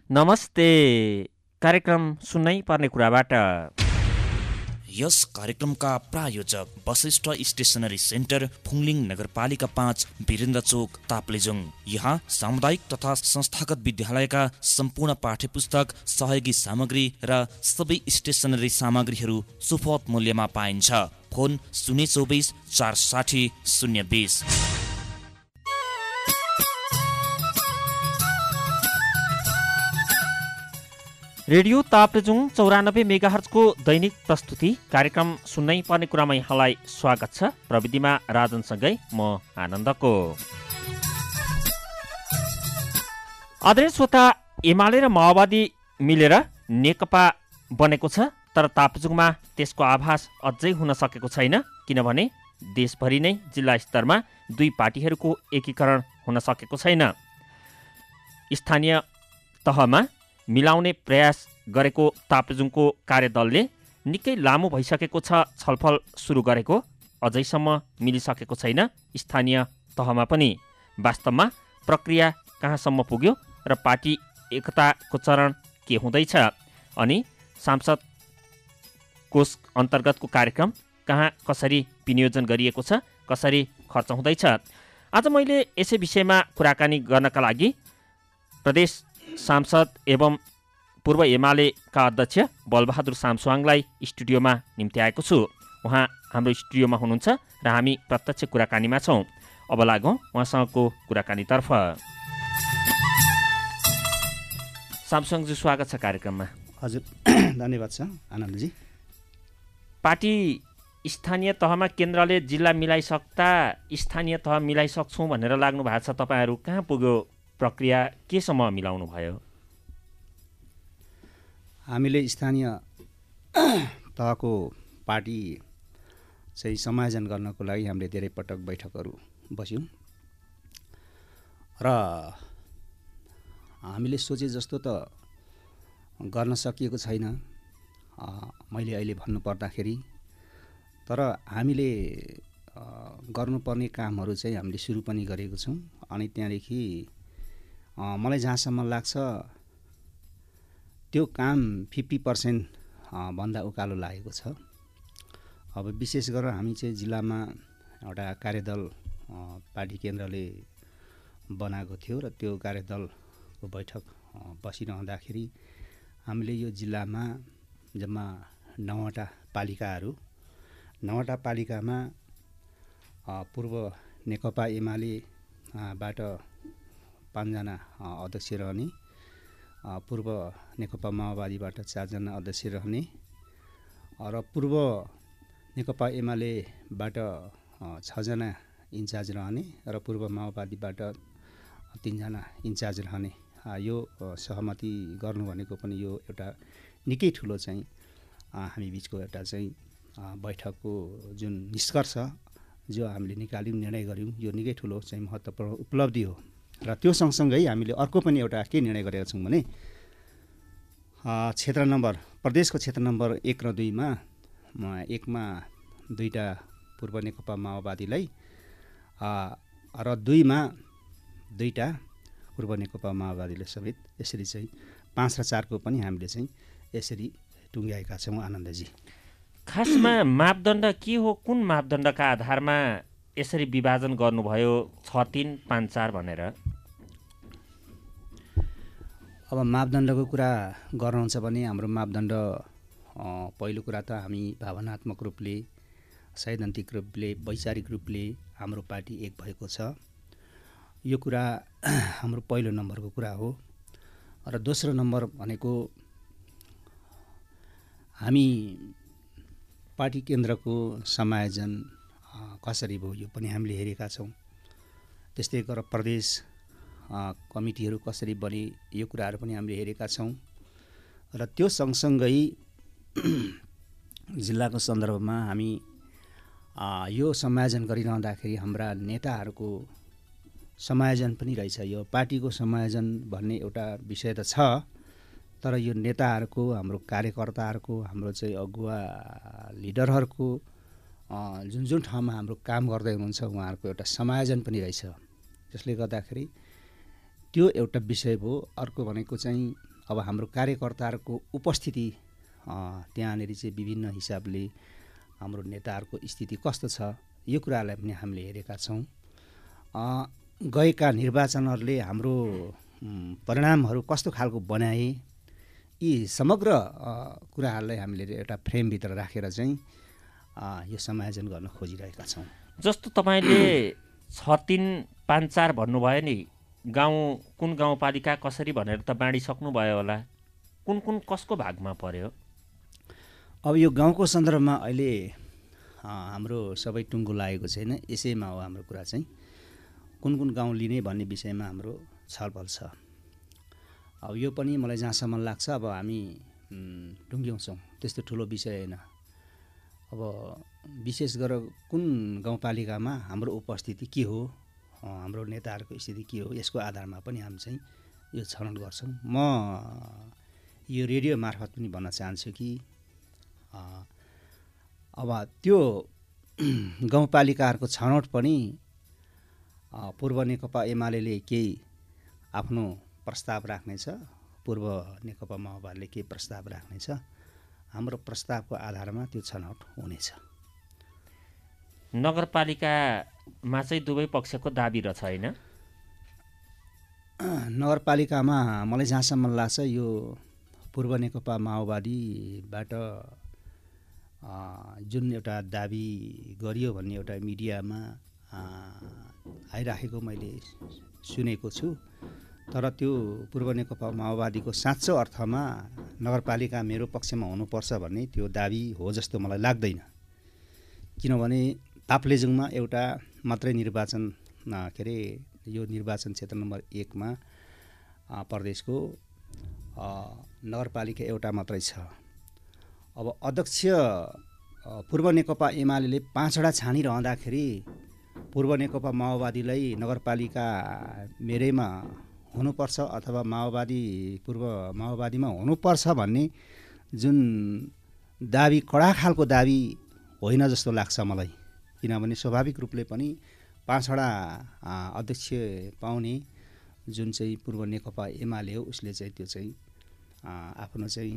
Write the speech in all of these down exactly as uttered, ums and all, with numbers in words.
नमस्ते। कार्यक्रम सुन्नै पर्ने कुराबाट। यस कार्यक्रमका प्रायोजक वशिष्ठ स्टेसनरी सेन्टर, फुङलिङ नगरपालिका पाँच, वीरेन्द्र चोक, ताप्लेजुङ। यहाँ सामुदायिक तथा संस्थागत विद्यालयका सम्पूर्ण पाठ्यपुस्तक, सहयोगी सामग्री र सबै स्टेसनरी सामग्रीहरू सुपथ मूल्यमा पाइन्छ। फोन शून्य चौबिस चार साठी शून्य बिस। रेडियो ताप्लेजुङ चौरानब्बे मेगाहर्जको दैनिक प्रस्तुति कार्यक्रम सुन्नै पर्ने कुरामा यहाँलाई स्वागत छ। प्रविधिमा राजनसँगै म आनन्दको। आदरणीय श्रोता, एमाले र माओवादी मिलेर नेकपा बनेको छ, तर ताप्लेजुङमा त्यसको आभास अझै हुन सकेको छैन, किनभने देशभरि नै जिल्ला स्तरमा दुई पार्टीहरूको एकीकरण हुन सकेको छैन। स्थानीय तहमा मिलाउने प्रयास गरेको ताप्लेजुङको कार्यदलले निकै लामो भइसकेको छ छलफल सुरु गरेको, अझैसम्म मिलिसकेको छैन। स्थानीय तहमा पनि वास्तवमा प्रक्रिया कहाँसम्म पुग्यो र पार्टी एकताको चरण के हुँदैछ, अनि सांसद कोष अन्तर्गतको कार्यक्रम कहाँ कसरी विनियोजन गरिएको छ, कसरी खर्च हुँदैछ। आज मैले यसै विषयमा कुराकानी गर्नका लागि प्रदेश सांसद एवं पूर्व एमालेका अध्यक्ष बलबहादुर सामसुवाङलाई स्टुडियोमा निम्ति आएको छु। उहाँ हाम्रो स्टुडियोमा हुनुहुन्छ र हामी प्रत्यक्ष कुराकानीमा छौँ। अब लागौँ उहाँसँगको कुराकानीतर्फ। सामसुवाङजी, स्वागत छ कार्यक्रममा। हजुर, धन्यवाद छ आनन्दजी। पार्टी स्थानीय तहमा केन्द्रले जिल्ला मिलाइसक्दा स्थानीय तह मिलाइसक्छौँ भनेर लाग्नु भएको छ। तपाईँहरू कहाँ पुग्यो? प्रक्रिया केसम्म मिलाउनु भयो? हामीले स्थानीय तहको पार्टी चाहिँ समायोजन गर्नको लागि हामीले धेरै पटक बैठकहरू बस्यौँ र हामीले सोचे जस्तो त गर्न सकिएको छैन, मैले अहिले भन्नुपर्दाखेरि। तर हामीले गर्नुपर्ने कामहरू चाहिँ हामीले सुरु पनि गरेको छौँ। अनि त्यहाँदेखि मलाई जहाँसम्म लाग्छ त्यो काम फिफ्टी पर्सेन्ट भन्दा उकालो लागेको छ। अब विशेष गरेर हामी चाहिँ जिल्लामा एउटा कार्यदल पार्टी केन्द्रले बनाएको थियो र त्यो कार्यदलको बैठक बसिरहँदाखेरि हामीले यो जिल्लामा जम्मा नौवटा पालिकाहरू नौवटा पालिकामा पूर्व नेकपा एमालेबाट पाँचजना अध्यक्ष रहने, पूर्व नेकपा माओवादीबाट चारजना अध्यक्ष रहने र पूर्व नेकपा एमालेबाट छजना इन्चार्ज रहने र पूर्व माओवादीबाट तिनजना इन्चार्ज रहने, यो सहमति गर्नु भनेको पनि यो एउटा निकै ठुलो चाहिँ हामी बिचको एउटा चाहिँ बैठकको जुन निष्कर्ष जो हामीले निकाल्यौँ, निर्णय गऱ्यौँ, यो निकै ठुलो चाहिँ महत्त्वपूर्ण उपलब्धि हो। र त्यो सँगसँगै हामीले अर्को पनि एउटा के निर्णय गरेका छौँ भने क्षेत्र नम्बर प्रदेशको क्षेत्र नम्बर एक र दुईमा एकमा दुईवटा पूर्व नेकपा माओवादीलाई र दुईमा दुईवटा पूर्व नेकपा माओवादीलाई समेत यसरी चाहिँ पाँच र चारको पनि हामीले चाहिँ यसरी टुङ्ग्याएका छौँ आनन्दजी। खासमा मापदण्ड के हो? कुन मापदण्डका आधारमा यसरी विभाजन गर्नुभयो छ तिन पाँच चार भनेर? अब मापदण्डको कुरा गर्नुहुन्छ भने हाम्रो मापदण्ड पहिलो कुरा त हामी भावनात्मक रूपले, सैद्धान्तिक रूपले, वैचारिक रूपले हाम्रो पार्टी एक भएको छ, यो कुरा हाम्रो पहिलो नम्बरको कुरा हो। र दोस्रो नम्बर भनेको हामी पार्टी केन्द्रको समायोजन कसरी भयो यो पनि हामीले हेरेका छौँ। त्यस्तै गरेर प्रदेश कमिटीहरू कसरी बने यो कुराहरू पनि हामीले हेरेका छौँ। र त्यो सँगसँगै जिल्लाको सन्दर्भमा हामी यो समायोजन गरिरहँदाखेरि हाम्रा नेताहरूको समायोजन पनि रहेछ। यो पार्टीको समायोजन भन्ने एउटा विषय त छ, तर यो नेताहरूको, हाम्रो कार्यकर्ताहरूको, हाम्रो चाहिँ अगुवा लिडरहरूको जुन जुन ठाउँमा हाम्रो काम गर्दै हुनुहुन्छ उहाँहरूको एउटा समायोजन पनि रहेछ। त्यसले गर्दाखेरि त्यो एउटा विषय भयो। अर्को भनेको चाहिँ अब हाम्रो कार्यकर्ताहरूको उपस्थिति त्यहाँनिर चाहिँ विभिन्न हिसाबले हाम्रो नेताहरूको स्थिति कस्तो छ यो कुरालाई पनि हामीले हेरेका छौँ। गएका निर्वाचनहरूले हाम्रो परिणामहरू कस्तो खालको बनाए यी समग्र कुराहरूलाई हामीले एउटा फ्रेमभित्र राखेर चाहिँ यो समायोजन गर्न खोजिरहेका छौँ। जस्तो तपाईँले छ तिन पाँच चार भन्नुभयो नि, गाउँ कुन गाउँपालिका कसरी भनेर त बाँडिसक्नुभयो होला, कुन कुन कसको भागमा पर्यो? अब यो गाउँको सन्दर्भमा अहिले हाम्रो सबै टुङ्गो लागेको छैन, यसैमा हो हाम्रो कुरा चाहिँ कुन कुन गाउँ लिने भन्ने विषयमा हाम्रो छलफल छ। अब यो पनि मलाई जहाँसम्म लाग्छ अब हामी टुङ्ग्याउँछौँ, त्यस्तो ठुलो विषय होइन। अब विशेष गरेर कुन गाउँपालिकामा हाम्रो उपस्थिति के हो, हाम्रो नेताहरूको स्थिति के हो, यसको आधारमा पनि हामी चाहिँ यो छनौट गर्छौँ। म यो रेडियो मार्फत पनि भन्न चाहन्छु कि अब त्यो गाउँपालिकाहरूको छनौट पनि पूर्व नेकपा एमाले केही आफ्नो प्रस्ताव राख्नेछ, पूर्व नेकपा माओवादीले केही प्रस्ताव राख्नेछ। हाम्रो प्रस्तावको आधारमा त्यो छनौट हुनेछ। नगरपालिकामा चाहिँ दुवै पक्षको दाबी रहेछ होइन? नगरपालिकामा मलाई जहाँसम्म लाग्छ यो पूर्व नेकपा माओवादीबाट जुन एउटा दाबी गरियो भन्ने एउटा मिडियामा आइराखेको मैले सुनेको छु, तर त्यो पूर्व नेकपा माओवादीको साँचो अर्थमा नगरपालिका मेरो पक्षमा हुनुपर्छ भन्ने त्यो दाबी हो जस्तो मलाई लाग्दैन। किनभने ताप्लेजुङमा एउटा मात्रै निर्वाचन के अरे यो निर्वाचन क्षेत्र नम्बर एकमा प्रदेशको नगरपालिका एउटा मात्रै छ। अब अध्यक्ष पूर्व नेकपा एमाले पाँचवटा छानिरहँदाखेरि पूर्व नेकपा माओवादीलाई नगरपालिका मेरैमा हुनुपर्छ अथवा माओवादी पूर्व माओवादीमा हुनुपर्छ भन्ने जुन दाबी कडा खालको दाबी होइन जस्तो लाग्छ मलाई। किनभने स्वाभाविक रूपले पनि पाँचवटा अध्यक्ष पाउने जुन चाहिँ पूर्व नेकपा एमाले हो उसले चाहिँ त्यो चाहिँ आफ्नो चाहिँ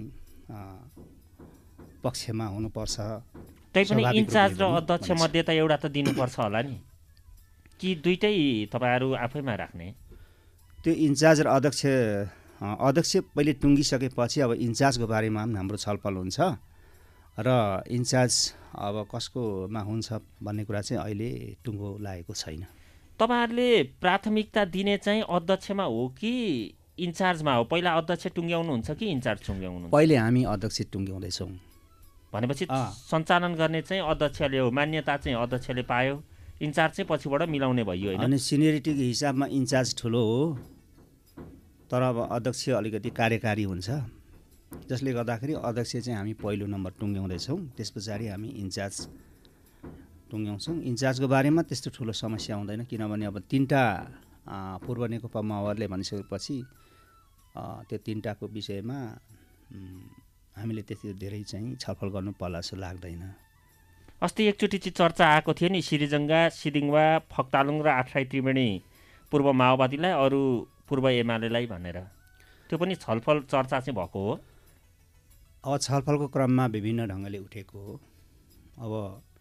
पक्षमा हुनुपर्छ। त्यही पनि इन्चार्ज र अध्यक्ष मध्ये त एउटा त दिनुपर्छ होला नि, कि दुईटै तपाईँहरू आफैमा राख्ने? त्यो इन्चार्ज र अध्यक्ष अध्यक्ष पहिले टुङ्गिसकेपछि अब इन्चार्जको बारेमा पनि हाम्रो छलफल हुन्छ र इन्चार्ज अब कसकोमा हुन्छ भन्ने कुरा चाहिँ अहिले टुङ्गो लागेको छैन। तपाईँहरूले प्राथमिकता दिने चाहिँ अध्यक्षमा हो कि इन्चार्जमा हो? पहिला अध्यक्ष टुङ्ग्याउनुहुन्छ कि इन्चार्ज टुङ्ग्याउनुहुन्छ? पहिले हामी अध्यक्ष टुङ्ग्याउँदैछौँ। भनेपछि सञ्चालन गर्ने चाहिँ अध्यक्षले हो, मान्यता चाहिँ अध्यक्षले पायो, इन्चार्ज चाहिँ पछिबाट मिलाउने भयो होइन? अनि सिनियरिटीको हिसाबमा इन्चार्ज ठुलो हो, तर अब अध्यक्ष अलिकति कार्यकारी हुन्छ, जसले गर्दाखेरि अध्यक्ष चाहिँ हामी पहिलो नम्बर टुङ्ग्याउँदैछौँ, त्यस पछाडि हामी इन्चार्ज टुङ्ग्याउँछौँ। इन्चार्जको बारेमा त्यस्तो ठुलो समस्या हुँदैन, किनभने अब तिनवटा पूर्व नेकपा माओवादीले भनिसकेपछि त्यो तिनवटाको विषयमा हामीले त्यति धेरै चाहिँ छलफल गर्नु पर्ला जस्तो लाग्दैन। अस्ति एकचोटि चाहिँ चर्चा आएको थियो नि, सिरिजङ्गा, सिदिङवा, फक्तालुङ र आठराई त्रिवेणी पूर्व माओवादीलाई, अरू पूर्व एमालेलाई भनेर, त्यो पनि छलफल चर्चा चाहिँ भएको हो? अब छलफलको क्रममा विभिन्न ढङ्गले उठेको हो। अब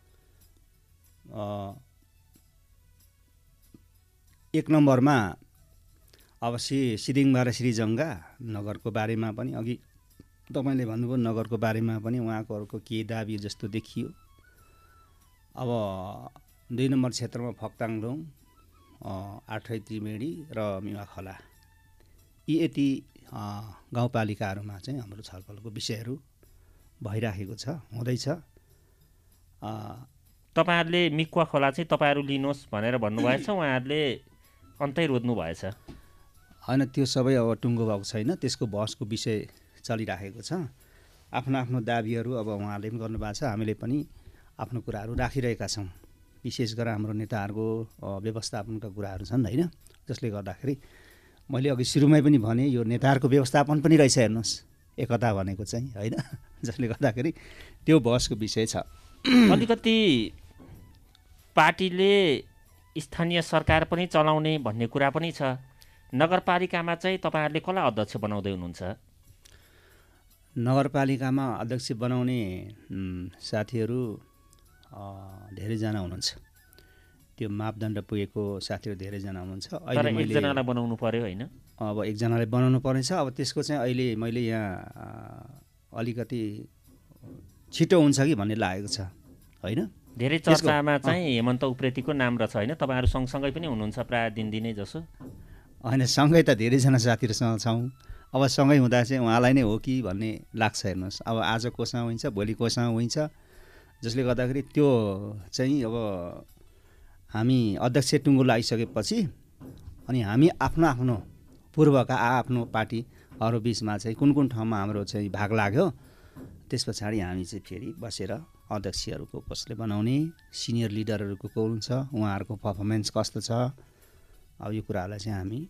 एक नम्बरमा अब सि सिदिङवा र सिरिजङ्गा नगरको बारेमा पनि अघि तपाईँले भन्नुभयो, नगरको बारेमा पनि उहाँहरूको के दाबी जस्तो देखियो। अब दुई नम्बर क्षेत्रमा फक्ताङलुङ, आठराई त्रिवेणी र मिवाखला, यी यति गाउँपालिकाहरूमा चाहिँ हाम्रो छलफलको विषयहरू भइराखेको छ, हुँदैछ। तपाईँहरूले मिकुवा खोला चाहिँ तपाईँहरू लिनुहोस् भनेर भन्नुभएछ, उहाँहरूले अन्तै रोज्नु भएछ? होइन, त्यो सबै अब टुङ्गो भएको छैन, त्यसको बहसको विषय चलिराखेको छ। आफ्नो आफ्नो दाबीहरू अब उहाँहरूले पनि गर्नुभएको छ, हामीले पनि आफ्नो कुराहरू राखिरहेका छौँ। विशेष गरेर हाम्रो नेताहरूको व्यवस्थापनका कुराहरू छन् होइन, जसले गर्दाखेरि मैले अघि सुरुमै पनि भने यो नेताहरूको व्यवस्थापन पनि रहेछ हेर्नुहोस्, एकता भनेको चाहिँ होइन, जसले गर्दाखेरि त्यो बहसको विषय छ। अलिकति पार्टीले स्थानीय सरकार पनि चलाउने भन्ने कुरा पनि छ। नगरपालिकामा चाहिँ तपाईँहरूले कसलाई अध्यक्ष बनाउँदै हुनुहुन्छ? नगरपालिकामा अध्यक्ष बनाउने साथीहरू धेरैजना हुनुहुन्छ। त्यो मापदण्ड पुगेको साथीहरू धेरैजना हुनुहुन्छ। अहिले मैले एकजनालाई बनाउनु पर्यो होइन? अब एकजनालाई बनाउनु पर्नेछ। अब त्यसको चाहिँ अहिले मैले यहाँ अलिकति छिटो हुन्छ कि भन्ने लागेको छ होइन। धेरै चर्चामा चाहिँ हेमन्त उप्रेतीको नाम रहेछ होइन? तपाईँहरू सँगसँगै पनि हुनुहुन्छ प्राय दिनदिनै जसो? होइन, सँगै त धेरैजना साथीहरूसँग छौँ। अब सँगै हुँदा चाहिँ उहाँलाई नै हो कि भन्ने लाग्छ। हेर्नुहोस्, अब आज कोसँग हुन्छ, भोलि कोसँग हुन्छ, जसले गर्दाखेरि त्यो चाहिँ अब हामी अध्यक्ष टुङ्गो लागिसकेपछि अनि हामी आफ्नो आफ्नो पूर्वका आफ्नो पार्टीहरू बिचमा चाहिँ कुन कुन ठाउँमा हाम्रो चाहिँ भाग लाग्यो, त्यस पछाडि हामी चाहिँ फेरि बसेर अध्यक्षहरूको कसले बनाउने, सिनियर लिडरहरूको को हुन्छ, उहाँहरूको पर्फर्मेन्स कस्तो छ, अब यो कुराहरूलाई चाहिँ हामी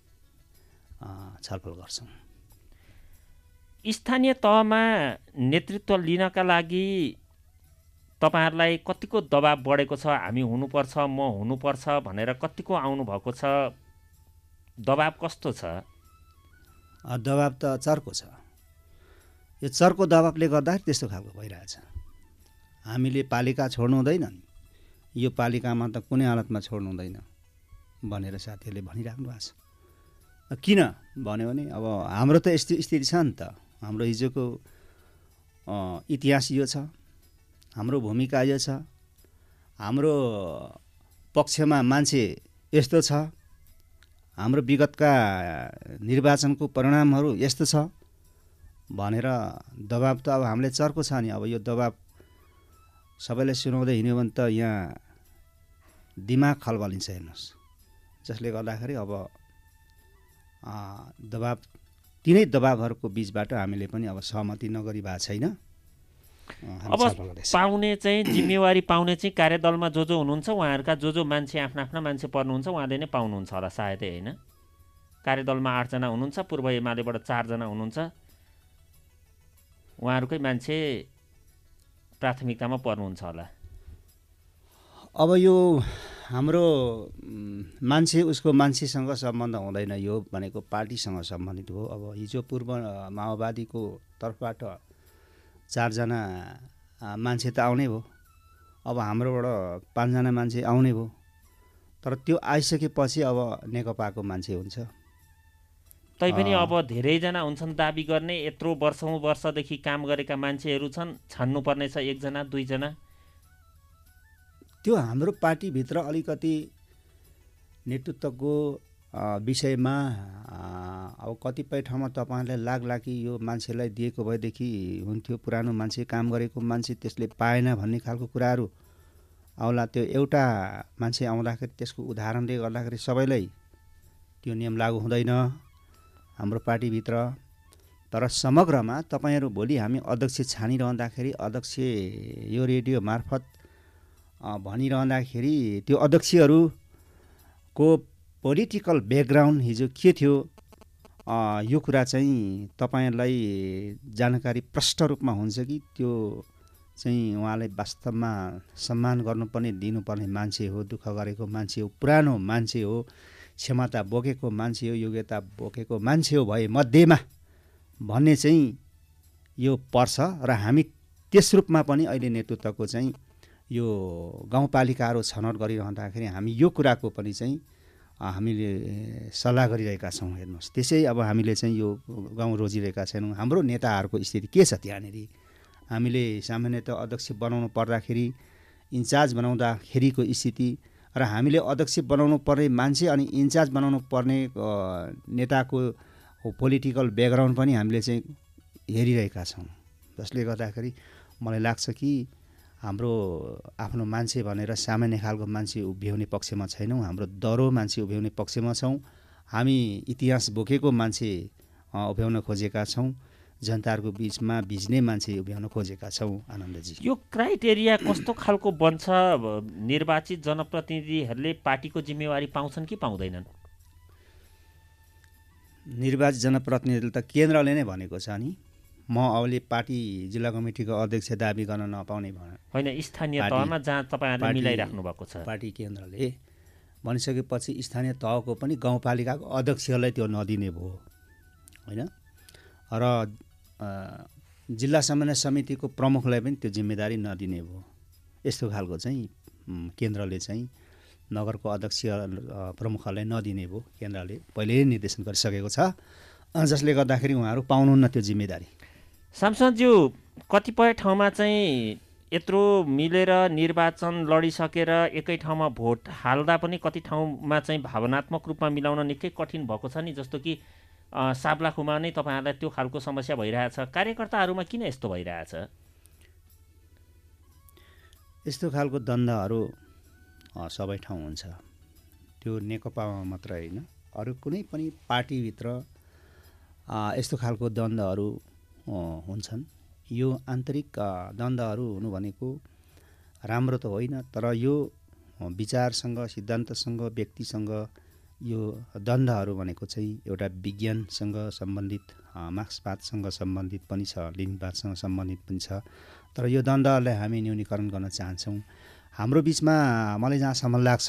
छलफल गर्छौँ। स्थानीय तहमा नेतृत्व लिनका लागि तपाईँहरूलाई कतिको दबाब बढेको छ? हामी हुनुपर्छ, म हुनुपर्छ भनेर कतिको आउनुभएको छ? दबाब कस्तो छ? दबाब त चर्को छ। यो चर्को दबाबले गर्दाखेरि त्यस्तो खालको भइरहेछ। हामीले पालिका छोड्नु हुँदैन, यो पालिकामा त कुनै हालतमा छोड्नु हुँदैन भनेर साथीहरूले भनिराख्नु भएको छ। किन भन्यो भने अब हाम्रो त यस्तो स्थिति छ नि त। हाम्रो हिजोको इतिहास यो छ, हाम्रो भूमिका यो छ, हाम्रो पक्षमा मान्छे यस्तो छ, हाम्रो विगतका निर्वाचनको परिणामहरू यस्तो छ भनेर दबाब त अब हामीले चर्को छ नि। अब यो दबाब सबैलाई सुनाउँदै हिँड्यो भने त यहाँ दिमाग खलबलिन्छ। हेर्नुहोस्, जसले गर्दाखेरि अब दबाब तिनै दबाबहरूको बिचबाट हामीले पनि अब सहमति नगरी भएको छैन। अब पाउने चाहिँ जिम्मेवारी पाउने चाहिँ कार्यदलमा जो जो हुनुहुन्छ उहाँहरूका जो जो मान्छे आफ्ना आफ्ना मान्छे पर्नुहुन्छ उहाँले नै पाउनुहुन्छ होला सायदै होइन? कार्यदलमा आठजना हुनुहुन्छ, पूर्व एमालेबाट चारजना हुनुहुन्छ, उहाँहरूकै मान्छे प्राथमिकतामा पर्नुहुन्छ होला। अब यो हाम्रो मान्छे उसको मान्छेसँग सम्बन्ध हुँदैन, यो भनेको पार्टीसँग सम्बन्धित हो। अब हिजो पूर्व माओवादीको तर्फबाट चारजना मान्छे त आउने भयो, अब हाम्रोबाट पाँचजना मान्छे आउने भयो, तर त्यो आइसकेपछि अब नेकपाको मान्छे हुन्छ। तैपनि अब धेरैजना हुन्छन् दाबी गर्ने, यत्रो वर्षौँ वर्षदेखि काम गरेका मान्छेहरू छन्, छान्नुपर्ने छ एकजना दुईजना। त्यो हाम्रो पार्टीभित्र अलिकति नेतृत्वको विषयमा अब कतिपय ठाउँमा तपाईँहरूलाई लाग्ला कि यो मान्छेलाई दिएको भएदेखि हुन्थ्यो, पुरानो मान्छे काम गरेको मान्छे त्यसले पाएन भन्ने खालको कुराहरू आउला। त्यो एउटा मान्छे आउँदाखेरि त्यसको उदाहरणले गर्दाखेरि सबैलाई त्यो नियम लागु हुँदैन हाम्रो पार्टीभित्र। तर समग्रमा तपाईँहरू भोलि हामी अध्यक्ष छानिरहँदाखेरि, अध्यक्ष यो रेडियो मार्फत भनिरहँदाखेरि त्यो अध्यक्षहरूको पोलिटिकल ब्याकग्राउन्ड हिजो के थियो यो कुरा चाहिँ तपाईँहरूलाई जानकारी प्रष्ट रूपमा हुन्छ कि त्यो चाहिँ उहाँलाई वास्तवमा सम्मान गर्नुपर्ने दिनुपर्ने मान्छे हो, दुःख गरेको मान्छे हो, पुरानो मान्छे हो, क्षमता बोकेको मान्छे हो, योग्यता बोकेको मान्छे हो भए मध्येमा भन्ने चाहिँ यो पर्छ। र हामी त्यस रूपमा पनि अहिले नेतृत्वको चाहिँ यो गाउँपालिकाहरू छनौट गरिरहँदाखेरि हामी यो कुराको पनि चाहिँ हामीले सल्लाह गरिरहेका छौँ। हेर्नुहोस्, त्यसै अब हामीले चाहिँ यो गाउँ रोजिरहेका छैनौँ। हाम्रो नेताहरूको स्थिति के छ त्यहाँनिर? हामीले सामान्यतः अध्यक्ष बनाउनु पर्दाखेरि, इन्चार्ज बनाउँदाखेरिको स्थिति र हामीले अध्यक्ष बनाउनु पर्ने मान्छे अनि इन्चार्ज बनाउनु पर्ने नेताको पोलिटिकल ब्याकग्राउन्ड पनि हामीले चाहिँ हेरिरहेका छौँ। जसले गर्दाखेरि मलाई लाग्छ कि हाम्रो आफ्नो मान्छे भनेर सामान्य खालको मान्छे उभ्याउने पक्षमा छैनौँ, हाम्रो दरो मान्छे उभ्याउने पक्षमा छौँ। हामी इतिहास बोकेको मान्छे उभ्याउन खोजेका छौँ, जनताहरूको बिचमा भिज्ने मान्छे उभ्याउन खोजेका छौँ। आनन्दजी, यो क्राइटेरिया कस्तो खालको बन्छ? निर्वाचित जनप्रतिनिधिहरूले पार्टीको जिम्मेवारी पाउँछन् कि पाउँदैनन्? निर्वाचित जनप्रतिनिधिले त केन्द्रले नै भनेको छ नि, म अहिले पार्टी जिल्ला कमिटीको अध्यक्ष दाबी गर्न नपाउने भने होइन, स्थानीय तहमा जहाँ तपाईँहरूले मिलाइराख्नु भएको छ। पार्टी केन्द्रले भनिसकेपछि स्थानीय तहको पनि गाउँपालिकाको अध्यक्षलाई त्यो नदिने भयो होइन। र जिल्ला समन्वय समितिको प्रमुखलाई पनि त्यो जिम्मेदारी नदिने भयो। यस्तो खालको चाहिँ केन्द्रले चाहिँ नगरको अध्यक्ष प्रमुखलाई नदिने भयो। केन्द्रले पहिल्यै निर्देशन गरिसकेको छ, जसले गर्दाखेरि उहाँहरू पाउनुहुन्न त्यो जिम्मेदारी। सांसदज्यू, कतिपय ठाउँमा चाहिँ यत्रो मिलेर निर्वाचन लडिसकेर एकै ठाउँमा भोट हाल्दा पनि कति ठाउँमा चाहिँ भावनात्मक रूपमा मिलाउन निकै कठिन भएको छ नि। जस्तो कि साब्लाखुमा नै तपाईँहरूलाई त्यो खालको समस्या भइरहेछ। कार्यकर्ताहरूमा किन यस्तो भइरहेछ? यस्तो खालको द्वन्द्वहरू सबै ठाउँ हुन्छ। त्यो नेकपामा मात्र होइन, अरू कुनै पनि पार्टीभित्र यस्तो खालको द्वन्द्वहरू हुन्छन्। यो आन्तरिक द्वन्द्वहरू हुनु भनेको राम्रो त होइन, तर यो विचारसँग, सिद्धान्तसँग, व्यक्तिसँग यो द्वन्द्वहरू भनेको चाहिँ एउटा विज्ञानसँग सम्बन्धित, मार्क्सवादसँग सम्बन्धित पनि छ, लिनवादसँग सम्बन्धित पनि छ। तर यो द्वन्द्वहरूलाई हामी न्यूनीकरण गर्न चाहन्छौँ। हाम्रो बिचमा मलाई जहाँसम्म लाग्छ,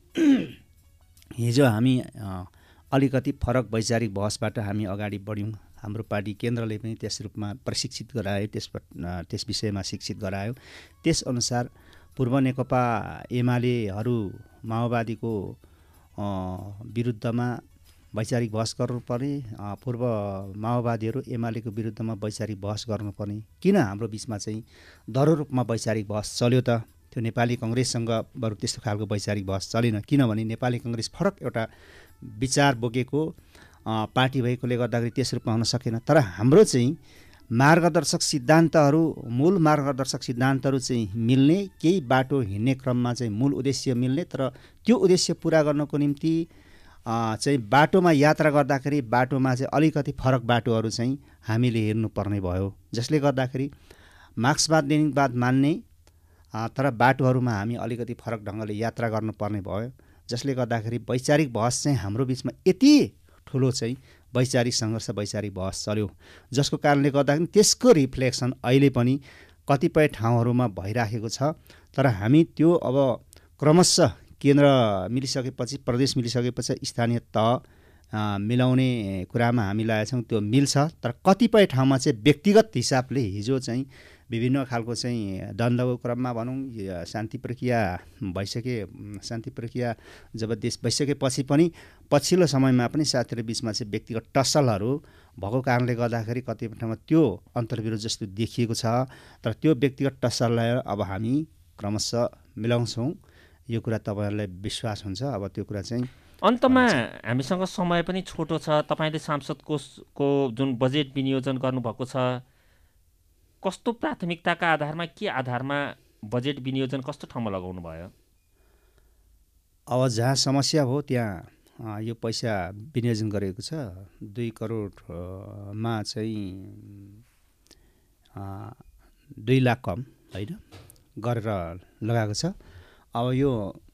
हिजो हामी अलिकति फरक वैचारिक बहसबाट हामी अगाडि बढ्यौँ। हाम्रो पार्टी केन्द्रले पनि त्यस रूपमा प्रशिक्षित गरायो, त्यस त्यस विषयमा शिक्षित गरायो। त्यसअनुसार पूर्व नेकपा एमालेहरू माओवादीको विरुद्धमा वैचारिक बहस गर्नुपर्ने, पूर्व माओवादीहरू एमालेको विरुद्धमा वैचारिक बहस गर्नुपर्ने। किन हाम्रो बिचमा चाहिँ दह्रो रूपमा वैचारिक बहस चल्यो त? त्यो नेपाली कङ्ग्रेससँग बरु त्यस्तो खालको वैचारिक बहस चलेन, किनभने नेपाली कङ्ग्रेस फरक एउटा विचार बोकेको पार्टी भएकोले गर्दाखेरि त्यस रूपमा हुन सकेन। तर हाम्रो चाहिँ मार्गदर्शक सिद्धान्तहरू, मूल मार्गदर्शक सिद्धान्तहरू चाहिँ मिल्ने, केही बाटो हिँड्ने क्रममा चाहिँ मूल उद्देश्य मिल्ने, तर त्यो उद्देश्य पुरा गर्नको निम्ति चाहिँ बाटोमा यात्रा गर्दाखेरि बाटोमा चाहिँ अलिकति फरक बाटोहरू चाहिँ हामीले हेर्नुपर्ने भयो। जसले गर्दाखेरि मार्क्सवाद लेनिनवाद मान्ने, तर बाटोहरूमा हामी अलिकति फरक ढङ्गले यात्रा गर्नुपर्ने भयो। जसले गर्दाखेरि वैचारिक बहस चाहिँ हाम्रो बिचमा यति ठुलो चाहिँ वैचारिक सङ्घर्ष, वैचारिक बहस चल्यो, जसको कारणले गर्दाखेरि त्यसको रिफ्लेक्सन अहिले पनि कतिपय ठाउँहरूमा भइराखेको छ। तर हामी त्यो अब क्रमशः केन्द्र मिलिसकेपछि, प्रदेश मिलिसकेपछि स्थानीय तह मिलाउने कुरामा हामी लागेका छौँ। त्यो मिल्छ, तर कतिपय ठाउँमा चाहिँ व्यक्तिगत हिसाबले हिजो चाहिँ विभिन्न खालको चाहिँ द्वन्द्वको क्रममा भनौँ, शान्ति प्रक्रिया भइसके शान्ति प्रक्रिया जब देश भइसकेपछि पनि पछिल्लो समयमा पनि साथीहरू बिचमा चाहिँ व्यक्तिगत टसलहरू भएको कारणले गर्दाखेरि कतिपय ठाउँमा त्यो अन्तर्विरोध जस्तो देखिएको छ। तर त्यो व्यक्तिगत टसललाई अब हामी क्रमशः मिलाउँछौँ, यो कुरा तपाईँहरूलाई विश्वास हुन्छ। अब त्यो कुरा चाहिँ अन्तमा हामीसँग समय पनि छोटो छ। तपाईँले सांसद कोषको जुन बजेट विनियोजन गर्नुभएको छ, कस्तो प्राथमिकताका आधारमा, के आधारमा बजेट विनियोजन कस्तो ठाउँमा लगाउनु भयो? अब जहाँ समस्या हो त्यहाँ यो पैसा विनियोजन गरेको छ। दुई करोडमा चाहिँ दुई लाख कम होइन गरेर लगाएको छ। अब यो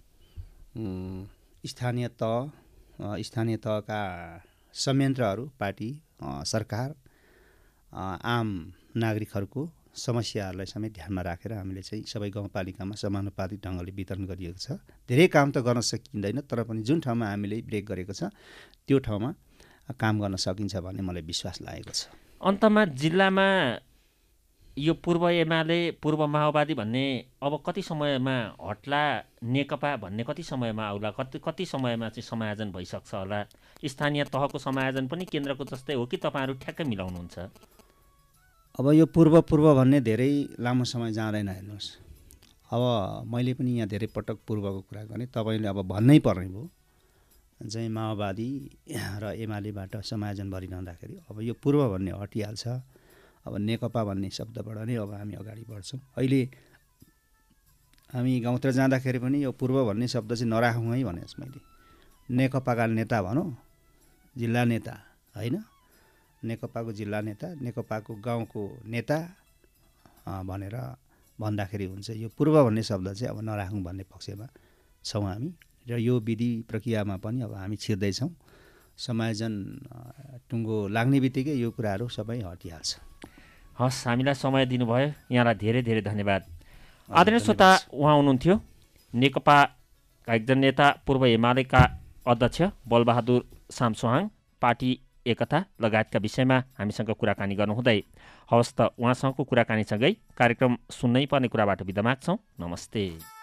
स्थानीय तह स्थानीय तहका संयन्त्रहरू, पार्टी, सरकार, आम नागरिकहरूको समस्याहरूलाई समेत ध्यानमा राखेर हामीले चाहिँ सबै गाउँपालिकामा समानुपातिक ढङ्गले वितरण गरिएको छ। धेरै काम त गर्न सकिँदैन, तर पनि जुन ठाउँमा हामीले ब्रेक गरेको छ त्यो ठाउँमा काम गर्न सकिन्छ भन्ने मलाई विश्वास लागेको छ। अन्तमा जिल्लामा यो पूर्व एमाले, पूर्व माओवादी भन्ने अब कति समयमा हट्ला, नेकपा भन्ने कति समयमा आउला, कति कति समयमा चाहिँ समायोजन भइसक्छ होला? स्थानीय तहको समायोजन पनि केन्द्रको जस्तै हो कि तपाईँहरू ठ्याक्कै मिलाउनुहुन्छ? अब यो पूर्व पूर्व भन्ने धेरै लामो समय जाँदैन। हेर्नुहोस्, अब मैले पनि यहाँ धेरै पटक पूर्वको कुरा गरेँ, तपाईँले अब भन्नै पर्ने भयो चाहिँ माओवादी र एमालेबाट समायोजन भइरहँदाखेरि अब यो पूर्व भन्ने हटिहाल्छ। अब नेकपा भन्ने शब्दबाट नै अब हामी अगाडि बढ्छौँ। अहिले हामी गाउँतिर जाँदाखेरि पनि यो पूर्व भन्ने शब्द चाहिँ नराखौँ है भनेको मैले। नेकपाका नेता भनौँ, जिल्ला नेता होइन, नेकपाको जिल्ला नेता, नेकपाको गाउँको नेता भनेर भन्दाखेरि हुन्छ। यो पूर्व भन्ने शब्द चाहिँ अब नराखौँ भन्ने पक्षमा छौँ हामी, र यो विधि प्रक्रियामा पनि अब हामी छिर्दैछौँ। समायोजन टुङ्गो लाग्ने बित्तिकै यो कुराहरू सबै हटिहाल्छ। हस्, हामीलाई समय दिनुभयो, यहाँलाई धेरै धेरै धन्यवाद। आदरणीय श्रोता, उहाँ हुनुहुन्थ्यो नेकपाका एकजना नेता, पूर्व एमालेका अध्यक्ष बलबहादुर सामसोहाङ, पार्टी एकता लगायतका विषयमा हामीसँग कुराकानी गर्नुहुँदै। हवस् त, उहाँसँगको कुराकानीसँगै कार्यक्रम सुन्नै पर्ने कुराबाट बिदा माग्छौँ। नमस्ते।